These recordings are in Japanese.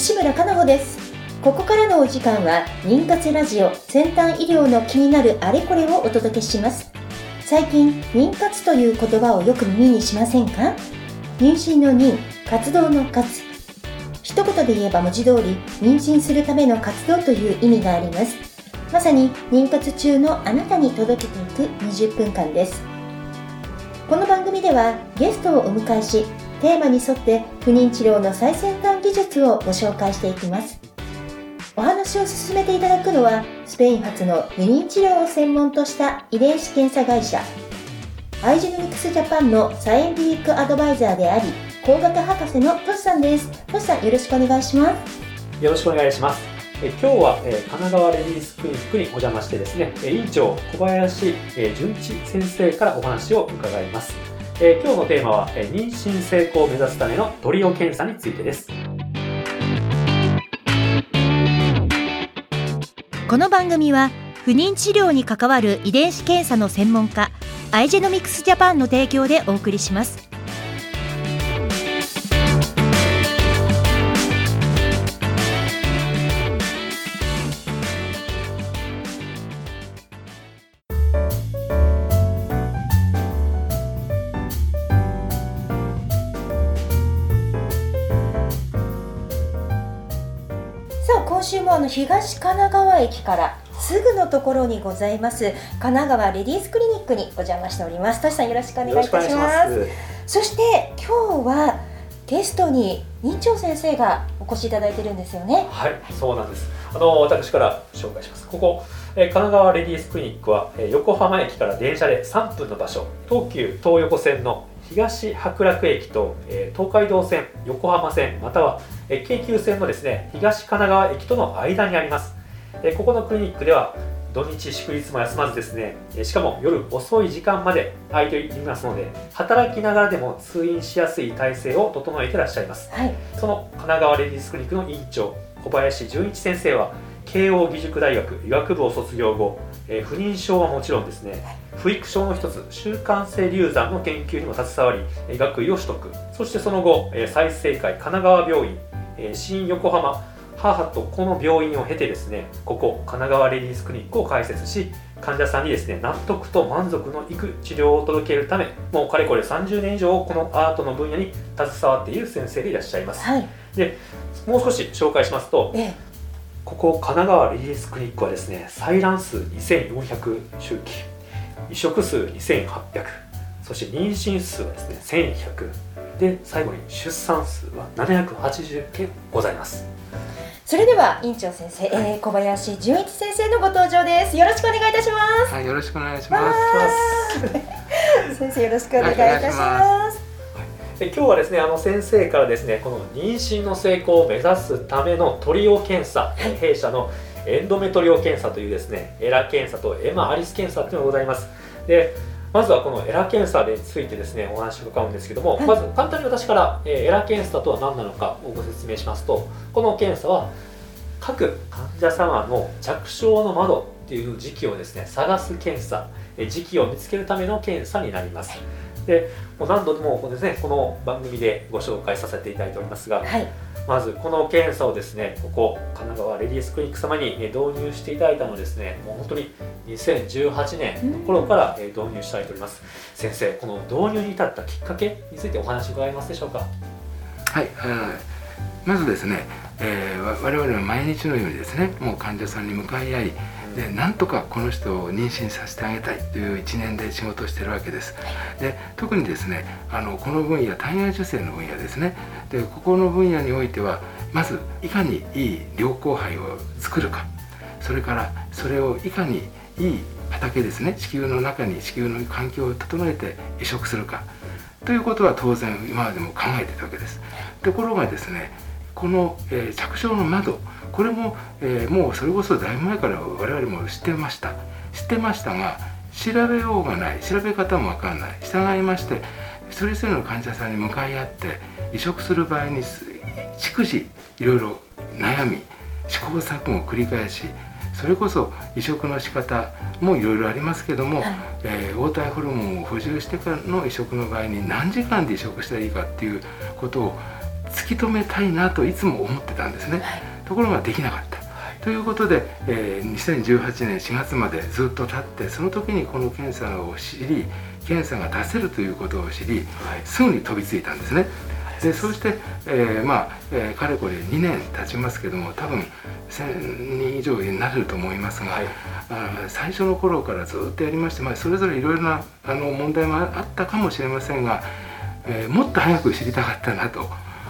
西村かなほです。ここからのお時間は妊活ラジオ、先端医療の気になるあれこれをお届けします。最近妊活という言葉をよく耳にしませんか？妊娠の妊、活動の活。一言で言えば文字通り妊娠するための活動という意味があります。まさに妊活中のあなたに届けていく20分間です。この番組ではゲストをお迎えし、テーマに沿って不妊治療の最先端技術をご紹介していきます。お話を進めていただくのは、スペイン発の不妊治療を専門とした遺伝子検査会社アイジェノミクスジャパンのサイエンティフィックアドバイザーであり、工学博士のトシさんです。トシさん、よろしくお願いします。 よろしくお願いします。今日は神奈川レディースクリニックにお邪魔してですね、院長小林純一先生からお話を伺います。今日のテーマは妊娠成功を目指すためのトリオ検査についてです。 この番組は不妊治療に関わる遺伝子検査の専門家アイジェノミクスジャパンの提供でお送りします。今週も東神奈川駅からすぐのところにございます神奈川レディースクリニックにお邪魔しております。トシさん、よろしくお願いいたします。そして今日はゲストに院長先生がお越しいただいているんですよね。 はい、そうなんです。私から紹介します。ここ神奈川レディースクリニックは横浜駅から電車で3分の場所、東急東横線の東白楽駅と東海道線、横浜線または京急線のですね東神奈川駅との間にあります。ここのクリニックでは土日祝日も休まずですね、しかも夜遅い時間まで空いていますので、働きながらでも通院しやすい体制を整えていらっしゃいます。はい、その神奈川レディースクリニックの院長小林純一先生は慶応義塾大学医学部を卒業後、不妊症はもちろんですね、不育症の一つ習慣性流産の研究にも携わり学位を取得。そしてその後済生会神奈川病院、新横浜母と子の病院を経てですね、ここ神奈川レディースクリニックを開設し、患者さんにですね納得と満足のいく治療を届けるため、もうかれこれ30年以上このアートの分野に携わっている先生でいらっしゃいます。はい、でもう少し紹介しますと、ここ神奈川レディースクリニックはですね、採卵数2400周期、移植数2800、そして妊娠数はですね1100で、最後に出産数は780件ございます。 それでは院長先生、小林純一先生のご登場です。よろしくお願いいたします。 はい、よろしくお願いします。 先生、よろしくお願いいたします。 今日はですね、先生からですね、この妊娠の成功を目指すためのトリオ検査、弊社のエンドメトリオ検査というですね、エラ検査とエマ・アリス検査というのがございます。で、まずはこのエラ検査についてですね、お話を伺うんですけども、まず簡単に私からエラ検査とは何なのかをご説明しますと、この検査は各患者様の着床の窓っていう時期をですね探す検査、時期を見つけるための検査になります。でもう何度もですねこの番組でご紹介させていただいておりますが、まずこの検査をですねここ神奈川レディースクリニック様に導入していただいたのはですね、もう本当に2018年の頃から導入していただいております。先生、この導入に至ったきっかけについてお話を伺えますでしょうか？ はい、まずですね、我々は毎日のようにですねもう患者さんに向かい合いで、なんとかこの人を妊娠させてあげたいという一年で仕事をしているわけです。で特にですねこの分野、体外受精の分野ですね、でここの分野においてはまずいかにいい良好胚を作るか、それからそれをいかにいい畑ですね、子宮の中に子宮の環境を整えて移植するかということは当然今までも考えていたわけです。ところがですね、この、着床の窓、これも、もうそれこそだいぶ前から我々も知ってましたが、調べようがない、調べ方も分からない、従いまして一人一人の患者さんに向かい合って移植する場合に逐次いろいろ悩み試行錯誤を繰り返し、それこそ移植の仕方もいろいろありますけども、黄体ホルモンを補充してからの移植の場合に何時間で移植したらいいかっていうことを突き止めたいなといつも思ってたんですね。ところができなかった。ということで、2018年4月までずっと経って、その時にこの検査を知り、検査が出せるということを知り、すぐに飛びついたんですね。でそうして、かれこれ2年経ちますけども、多分1000人以上になると思いますが、最初の頃からずっとやりまして、それぞれいろいろな問題もあったかもしれませんが、もっと早く知りたかったなと。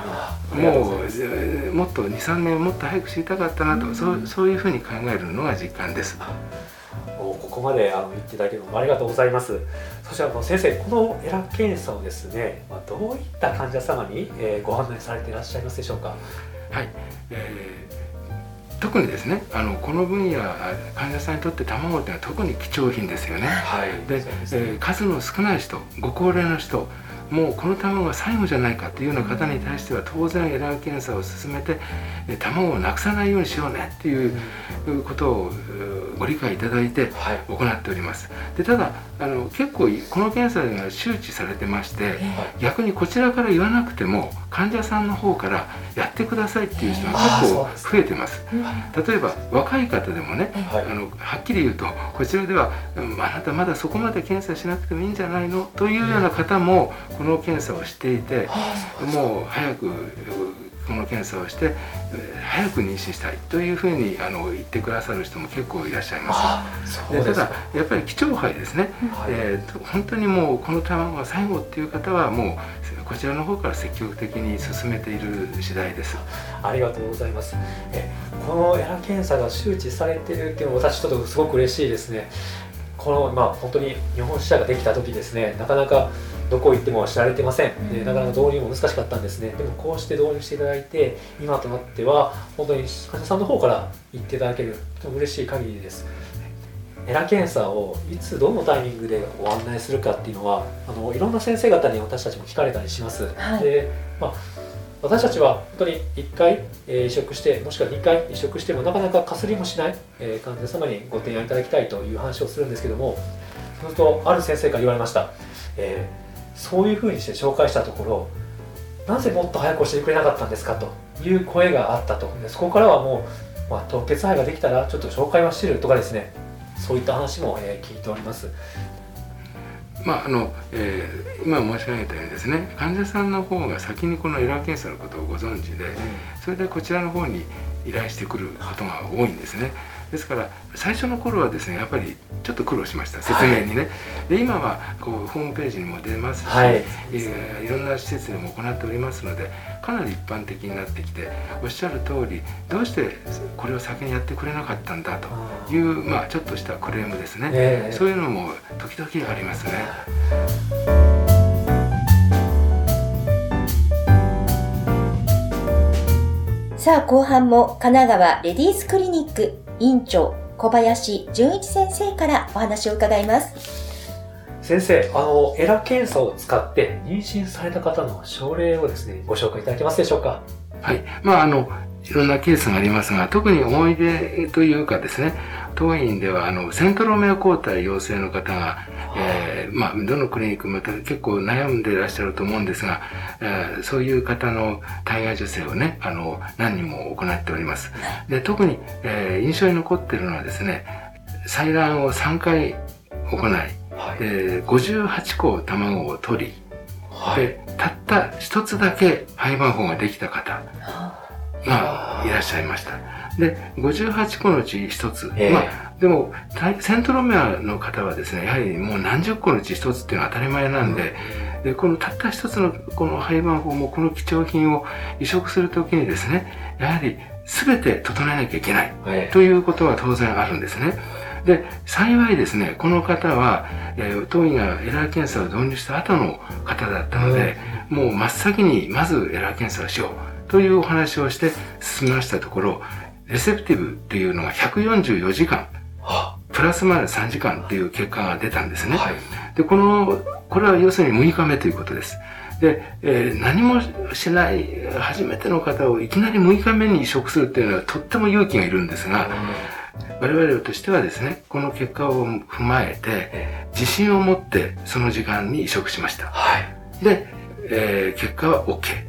もっと 2,3 年もっと早く知りたかったなと、そういうふうに考えるのが実感です。 ここまで言っていただけるのありがとうございます。そして先生、このエラ検査をですね、どういった患者様にご案内されていらっしゃいますでしょうか。 はい、特にですね、この分野、患者さんにとって卵というのは特に貴重品ですよね。で、数の少ない人、ご高齢の人、もうこの卵が最後じゃないかというような方に対しては当然エラー検査を進めて卵をなくさないようにしようねっていうことをご理解いただいて行っております。でただ結構この検査では周知されてまして、逆にこちらから言わなくても患者さんの方からやってくださいっていう人が結構増えてます。例えば若い方でもね、はっきり言うとこちらではあなたまだそこまで検査しなくてもいいんじゃないのというような方もこの検査をしていて、もう早くこの検査をして早く妊娠したいというふうに言ってくださる人も結構いらっしゃいます。ただやっぱり貴重杯ですね、本当にもうこの卵が最後っていう方はもうこちらの方から積極的に進めている次第です。 ありがとうございます。このエラ検査が周知されているっていうのは私ちょっとすごく嬉しいですね。この本当に日本支社ができた時ですね、なかなかどこ行っても知られてません。なかなか導入も難しかったんですね。でもこうして導入していただいて、今となっては本当に患者さんの方から言っていただけるとても嬉しい限りです。エラ検査をいつどのタイミングでご案内するかっていうのはいろんな先生方に私たちも聞かれたりします。で私たちは本当に1回移植してもしくは2回移植してもなかなかかすりもしない患者様にご提案いただきたいという話をするんですけども、そうするとある先生から言われました。そういうふうにして紹介したところ、なぜもっと早く教えてくれなかったんですかという声があったと。でそこからはもう、凍結肺ができたらちょっと紹介はしてるとかですね、そういった話も聞いております。 今申し上げたようにですね、患者さんの方が先にこのエラー検査のことをご存知で、それでこちらの方に依頼してくることが多いんですね。ですから最初の頃はですね、やっぱりちょっと苦労しました、説明にね。で今はこうホームページにも出ますし、いろんな施設でも行っておりますので、かなり一般的になってきて、おっしゃる通りどうしてこれを先にやってくれなかったんだという、ちょっとしたクレームですね、そういうのも時々ありますね。 さあ後半も神奈川レディースクリニック院長小林純一先生からお話を伺います。 先生、エラ検査を使って妊娠された方の症例をですね、ご紹介いただけますでしょうか。 はい、いろんなケースがありますが、特に思い出というかですね、当院ではセントロメア抗体陽性の方が、どのクリニックもまた結構悩んでいらっしゃると思うんですが、そういう方の体外受精をね、何人も行っております。で特に、印象に残っているのはですね、採卵を3回行い、58個卵を取り、でたった一つだけ胚盤胞ができた方がいらっしゃいました。で58個のうち1つ、でもセントロメアの方はですね、やはりもう何十個のうち1つっていうのは当たり前なんで、このたった一つのこの胚盤胞もこの貴重品を移植するときにですね、やはり全て整えなきゃいけないということは当然あるんですね。で幸いですね、この方は、当院がエラー検査を導入した後の方だったので、もう真っ先にまずエラー検査をしようというお話をして進めましたところ、レセプティブっていうのが144時間プラスマイナス3時間っていう結果が出たんですね。でこれは要するに6日目ということです。で、何もしない初めての方をいきなり6日目に移植するっていうのはとっても勇気がいるんですが、我々としてはですね、この結果を踏まえて自信を持ってその時間に移植しました。で、結果は OK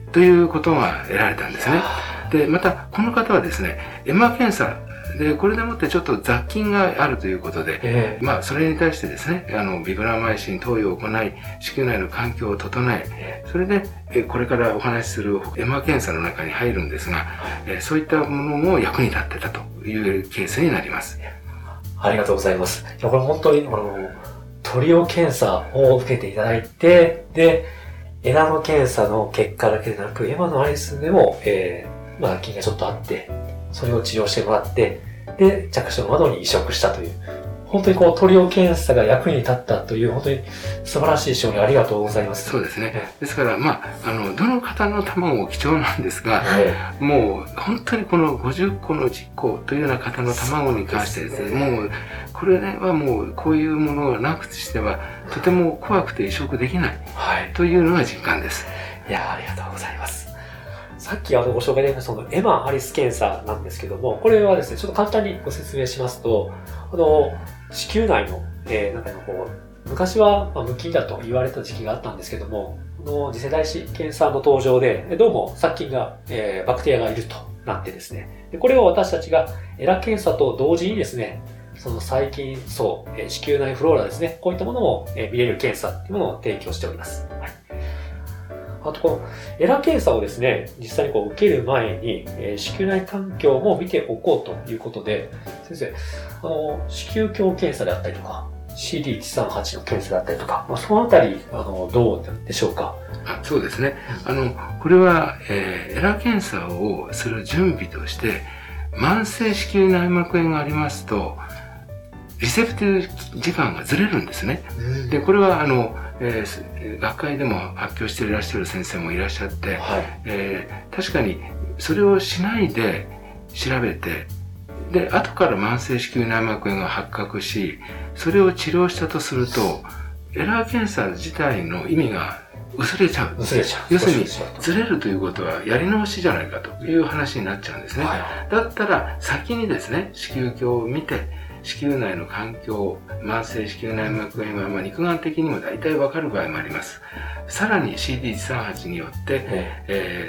ということが得られたんですね。で、また、この方はですね、エマ検査で、これでもってちょっと雑菌があるということで、それに対してですね、ビブラマイシン投与を行い、子宮内の環境を整え、それで、これからお話しするエマ検査の中に入るんですが、そういったものも役に立ってたというケースになります。 ありがとうございます。いや、これ本当に、トリオ検査を受けていただいて、で、エナノ検査の結果だけでなく、エマのアリスでも、菌がちょっとあって、それを治療してもらって、で、着床窓に移植したという、本当にトリオ検査が役に立ったという、本当に素晴らしい証言ありがとうございます。 そうですね。ですから、どの方の卵も貴重なんですが、もう、本当にこの50個の10個というような方の卵に関してですね、もう、これはもう、こういうものがなくしては、とても怖くて移植できない、というのが実感です。 いや、ありがとうございます。さっきご紹介できたエマ・アリス検査なんですけども、これはですね、ちょっと簡単にご説明しますと、子宮内の、中の昔は無菌だと言われた時期があったんですけども、次世代シーケンサーの登場で、どうも殺菌が、バクテリアがいるとなってですね、でこれを私たちがエラ検査と同時にですね、その細菌層、子宮内フローラですね、こういったものも、見れる検査っていうものを提供しております。あとこのエラ検査をですね、実際に受ける前に、子宮内環境も見ておこうということで、先生、子宮鏡検査であったりとか、CD138 の検査であったりとか、そのあたり、どうでしょうか？ そうですね。これは、エラ検査をする準備として、慢性子宮内膜炎がありますと、リセプティブ時間がずれるんですね。で、これは学会でも発表していらっしゃる先生もいらっしゃって、確かにそれをしないで調べて、で、後から慢性子宮内膜炎が発覚し、それを治療したとすると、エラー検査自体の意味が薄れちゃう。要するに、ずれるということはやり直しじゃないかという話になっちゃうんですね。だったら、先にですね、子宮鏡を見て、子宮内の環境、慢性子宮内膜炎は肉眼的にも大体わかる場合もあります。さらに CD138 によって、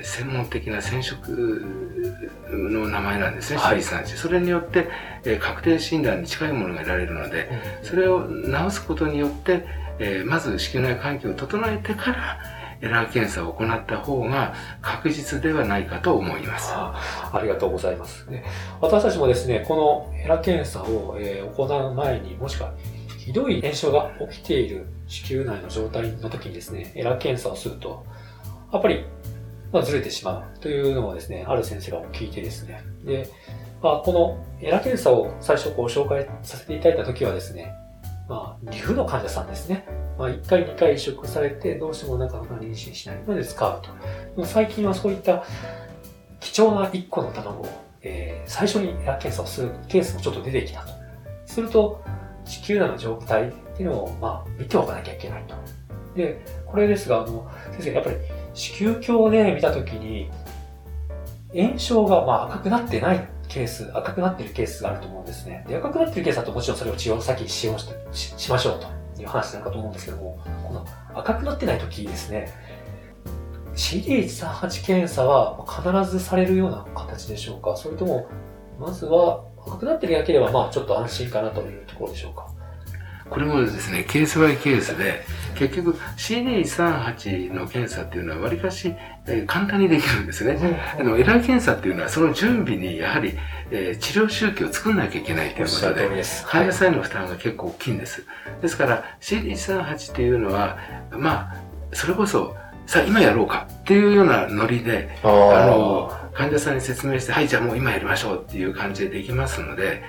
専門的な染色の名前なんですね、CD138。それによって、確定診断に近いものが得られるので、それを直すことによって、まず子宮内環境を整えてから、エラー検査を行った方が確実ではないかと思います。 ありがとうございます。私たちもですね、このエラー検査を行う前に、もしくはひどい炎症が起きている子宮内の状態の時にですね、エラー検査をすると、やっぱりずれてしまうというのをですね、ある先生が聞いてですね、で、このエラー検査を最初紹介させていただいた時はですね、離婦の患者さんですね。1回2回移植されて、どうしてもなかなか妊娠しないので使うと。でも最近はそういった貴重な1個の卵を、最初にエラー検査をするケースもちょっと出てきたと。すると、子宮内の状態っていうのを、見ておかなきゃいけないと。で、これですが、先生、やっぱり子宮鏡で見たときに、炎症が赤くなってないケース、赤くなっているケースがあると思うんですね。で、赤くなっているケースだともちろんそれを治療の先にしましょうという話なのかと思うんですけども、この赤くなってないときですね、CD138 検査は必ずされるような形でしょうか？それとも、まずは赤くなっているだけではちょっと安心かなというところでしょうか？ これもですね、ケースバイケースで、結局 CD138 の検査っていうのはわりかし簡単にできるんですね。エラー検査っていうのはその準備にやはり治療周期を作んなきゃいけないということで、患者さんへの負担が結構大きいんです。ですから CD138 っていうのは、それこそさあ今やろうかっていうようなノリで、患者さんに説明して、はい、じゃあもう今やりましょうっていう感じでできますので、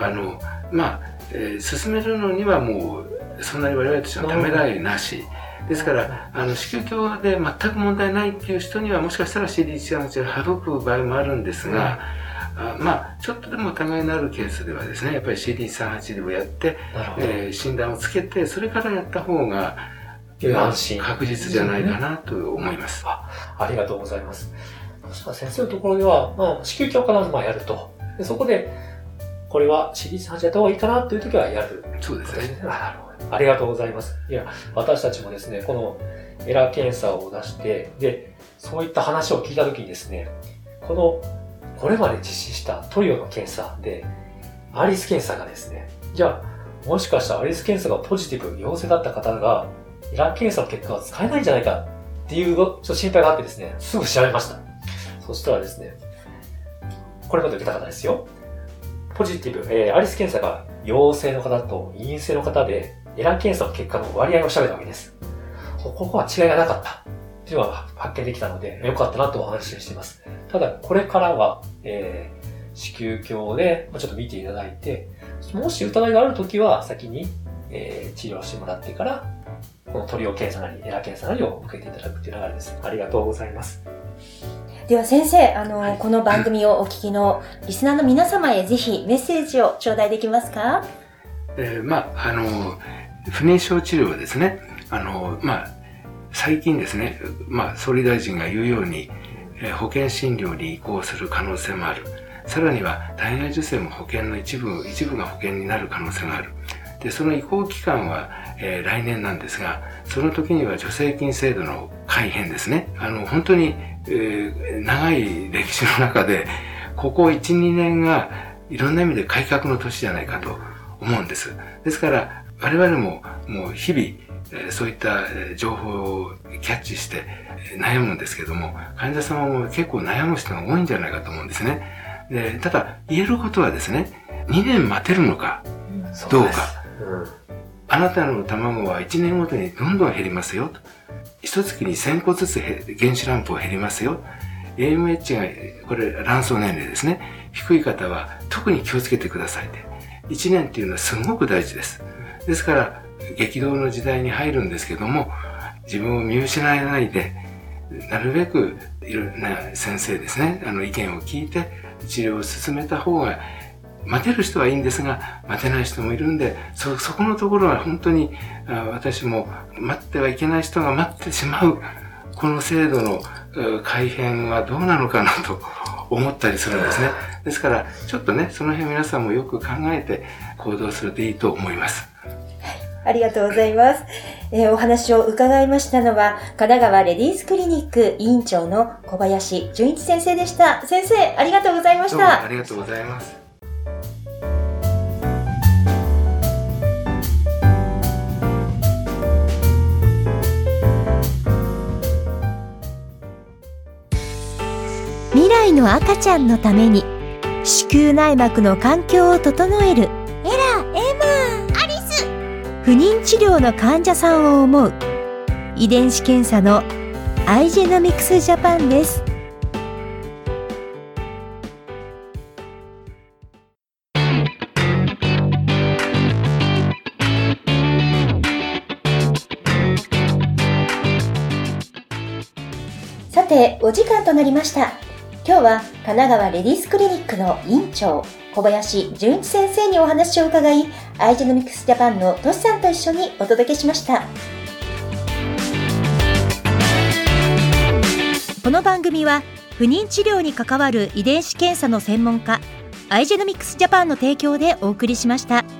進めるのにはもうそんなに我々としてはためらいなしですから、子宮鏡で全く問題ないっていう人にはもしかしたら CD138 を省く場合もあるんですが、ちょっとでも疑いのあるケースではですね、やっぱり CD138 でもやって、診断をつけてそれからやった方が確実じゃないかなと思います。 ありがとうございます。そしたら先生のところでは、子宮鏡を必ずやると。でそこでこれは CD138 やった方がいいかなという時はやる。 そうですね。 なるほど。 ありがとうございます。いや、私たちもですね、このエラー検査を出して、で、そういった話を聞いたときにですね、これまで実施したトリオの検査で、アリス検査がですね、じゃあ、もしかしたらアリス検査がポジティブ、陽性だった方が、エラー検査の結果は使えないんじゃないかっていうちょっと心配があってですね、すぐ調べました。そしたらですね、これまで受けた方ですよ。ポジティブ、アリス検査が陽性の方と陰性の方で、エラー検査の結果の割合を調べたわけです。ここは違いがなかったっていうのが発見できたので、良かったなとお話ししています。ただ、これからは、子宮鏡でちょっと見ていただいて、もし疑いがあるときは先に、治療してもらってから、このトリオ検査なり、エラー検査なりを受けていただくという流れです。ありがとうございます。 では先生、この番組をお聞きのリスナーの皆様へぜひメッセージを頂戴できますか？ 不妊症治療はですね、最近ですね、総理大臣が言うように、保険診療に移行する可能性もある。さらには体外受精も保険の一部が保険になる可能性がある。で、その移行期間は、来年なんですが、その時には助成金制度の改変ですね。本当に、長い歴史の中で、ここ1、2年がいろんな意味で改革の年じゃないかと思うんです。ですから、我々ももう日々、そういった情報をキャッチして悩むんですけども、患者様も結構悩む人が多いんじゃないかと思うんですね。で、ただ言えることはですね、2年待てるのかどうか。あなたの卵は1年ごとにどんどん減りますよと。一月に1000個ずつ原子卵胞減りますよ。AMH が、これ卵巣年齢ですね。低い方は特に気をつけてくださいって。1年っていうのはすごく大事です。ですから、激動の時代に入るんですけども、自分を見失わないで、なるべくいろんな先生ですね、意見を聞いて治療を進めた方が、待てる人はいいんですが、待てない人もいるんで、そこのところは本当に、私も待ってはいけない人が待ってしまう、この制度の改変はどうなのかなと思ったりするんですね。ですから、ちょっとね、その辺皆さんもよく考えて行動するといいと思います。 ありがとうございます。お話を伺いましたのは、神奈川レディースクリニック委員長の小林純一先生でした。先生、ありがとうございました。 どうもありがとうございます。 未来の赤ちゃんのために子宮内膜の環境を整える不妊治療の患者さんを思う遺伝子検査のアイジェノミクスジャパンです。さて、お時間となりました。今日は神奈川レディースクリニックの院長小林純一先生にお話を伺い、アイジェノミクスジャパンのトシさんと一緒にお届けしました。この番組は不妊治療に関わる遺伝子検査の専門家アイジェノミクスジャパンの提供でお送りしました。